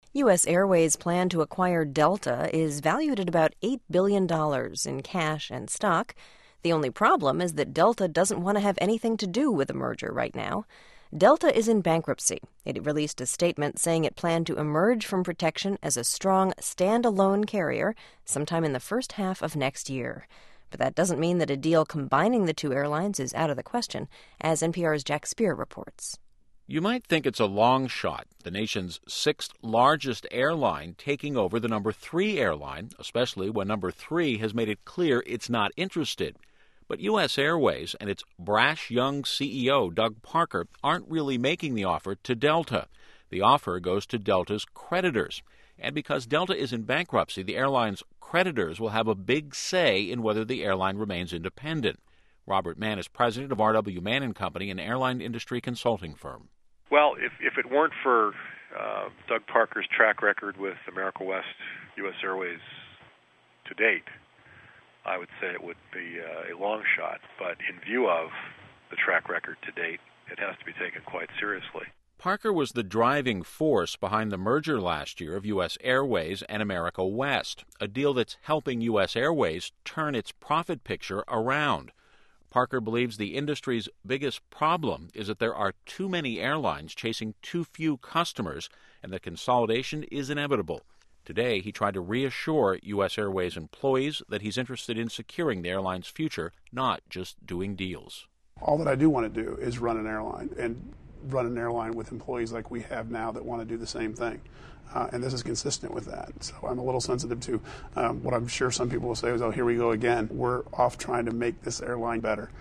U.S. Airways' plan to acquire Delta is valued at about $8 billion in cash and stock. The only problem is that Delta doesn't want to have anything to do with the merger right now. Delta is in bankruptcy. It released a statement saying it planned to emerge from protection as a strong, standalone carrier sometime in the first half of next year. But that doesn't mean that a deal combining the two airlines is out of the question, as NPR's Jack Speer reports. You might think it's a long shot, the nation's sixth largest airline taking over the number 3 airline, especially when number 3 has made it clear it's not interested. But U.S. Airways and its brash young CEO, Doug Parker, aren't really making the offer to Delta. The offer goes to Delta's creditors. And because Delta is in bankruptcy, the airline's creditors will have a big say in whether the airline remains independent. Robert Mann is president of R.W. Mann & Company, an airline industry consulting firm. Well, if it weren't for Doug Parker's track record with America West, U.S. Airways to date, I would say it would be a long shot. But in view of the track record to date, it has to be taken quite seriously. Parker was the driving force behind the merger last year of U.S. Airways and America West, a deal that's helping U.S. Airways turn its profit picture around. Parker believes the industry's biggest problem is that there are too many airlines chasing too few customers and that consolidation is inevitable. Today, he tried to reassure U.S. Airways employees that he's interested in securing the airline's future, not just doing deals. All that I do want to do is run an airline, and run an airline with employees like we have now that want to do the same thing. And this is consistent with that. So I'm a little sensitive to what I'm sure some people will say is, oh, here we go again. We're off trying to make this airline better.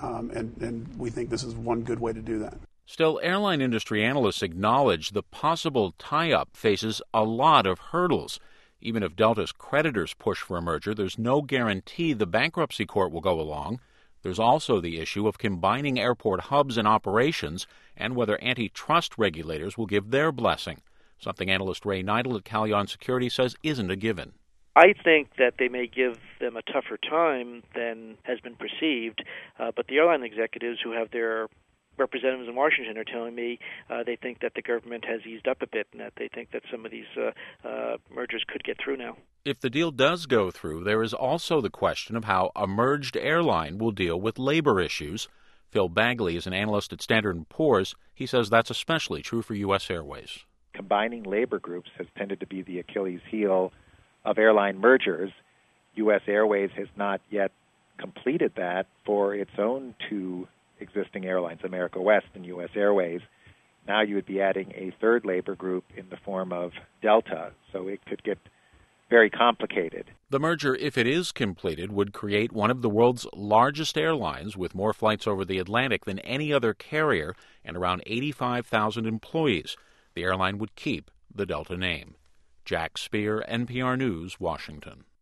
And we think this is one good way to do that. Still, airline industry analysts acknowledge the possible tie-up faces a lot of hurdles. Even if Delta's creditors push for a merger, there's no guarantee the bankruptcy court will go along. There's also the issue of combining airport hubs and operations and whether antitrust regulators will give their blessing, something analyst Ray Neidl at Callion Security says isn't a given. I think that they may give them a tougher time than has been perceived, but the airline executives who have their representatives in Washington are telling me they think that the government has eased up a bit and that they think that some of these mergers could get through now. If the deal does go through, there is also the question of how a merged airline will deal with labor issues. Phil Bagley is an analyst at Standard & Poor's. He says that's especially true for U.S. Airways. Combining labor groups has tended to be the Achilles heel of airline mergers. U.S. Airways has not yet completed that for its own two existing airlines, America West and U.S. Airways. Now you would be adding a third labor group in the form of Delta, so it could get very complicated. The merger, if it is completed, would create one of the world's largest airlines with more flights over the Atlantic than any other carrier and around 85,000 employees. The airline would keep the Delta name. Jack Speer, NPR News, Washington.